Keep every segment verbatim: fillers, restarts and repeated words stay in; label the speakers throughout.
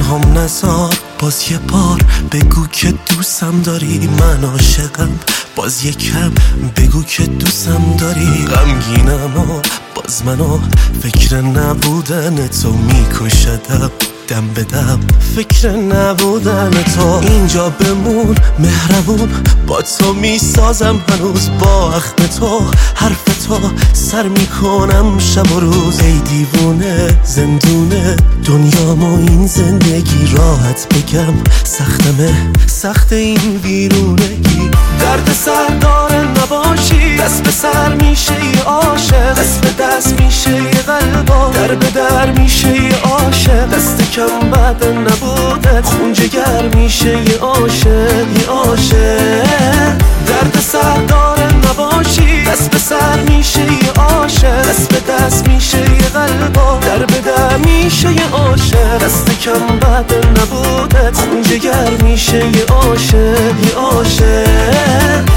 Speaker 1: تنهام نذار، باز یه بار بگو که دوستم داری. من عاشقم، باز یکم بگو که دوستم داری. غمگینم و باز منو فکر نبودن تو میکشدم، دم به دم فکر نبودن تو. اینجا بمون مهربون، با تو میسازم هنوز با اخم تو. حرف تو سر میکنم شب و روز. ای دیوونه زندونه دنیامو این زندگی، راحت بگم سختمه سخت این ویرونگی. درد سر داره نباشی، دست به سر میشه یه عاشق، دست به دست میشه یه قلبا، در به در میشه یه عاشق. دست کم بعد نبوده، خون جگر میشه یه عاشق یه عاشق. درد سر داره نباشی، دست به سر میشه یه عاشق، دست به دست میشه یه قلبا، در به در میشه یه عاشق. دست کم بعد نبوده، خون جگر میشه یه عاشق یه عاشق.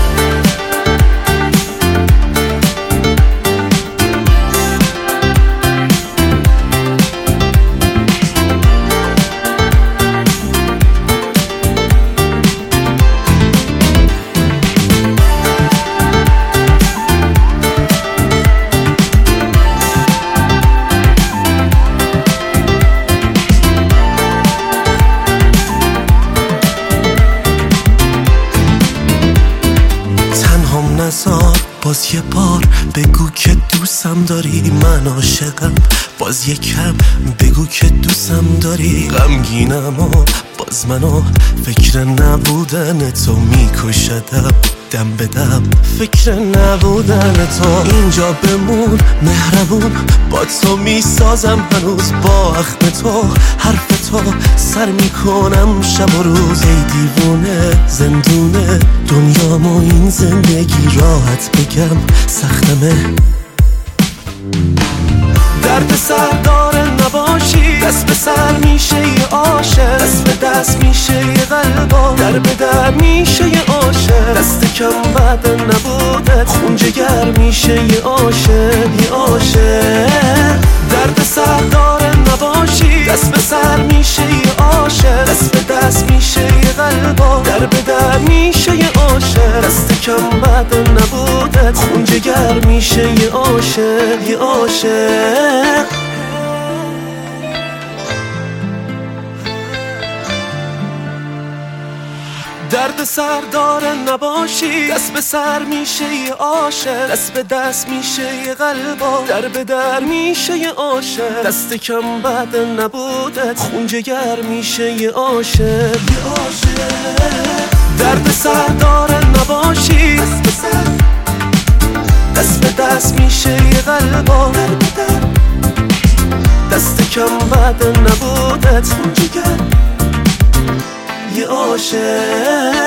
Speaker 1: باز یه بار بگو که دوستم داری. من عاشقم، باز یکم بگو که دوستم داری. غمگینم و باز منو فکر نبودن تو میکشدم، دم به دم فکر نبودن تو. اینجا بمون مهربون، با تو میسازم هنوز با اخم تو. حرف تو سر میکنم شب و روز. ای دیوونه زندونه دنیامو این زندگی، راحت بگم سختمه. درد سر داره نباشی، دست به سر میشه یه عاشق، دست به دست میشه یه قلبا، در به در میشه یه عاشق. دست کم بعد نبوده، خون جگر میشه یه عاشق یه عاشق. درد سر داره نباشی، دست به سر میشه یه عاشق، دست به دست میشه یه قلبا، در به در میشه یه عاشق. دست کم بعد نبوده، خون جگر میشه یه عاشق یه عاشق. درد سر داره نباشی، دست به سر میشه یه عاشق، دست به دست میشه یه قلبا، در به در میشه یه عاشق. دست کم بعد نبوده، خون جگر میشه یه عاشق یه عاشق. درد سر داره نباشی، دست به سر دست به دست میشه یه قلبا، در به در دست کم بعد نبوده، خون جگر یه عاشق.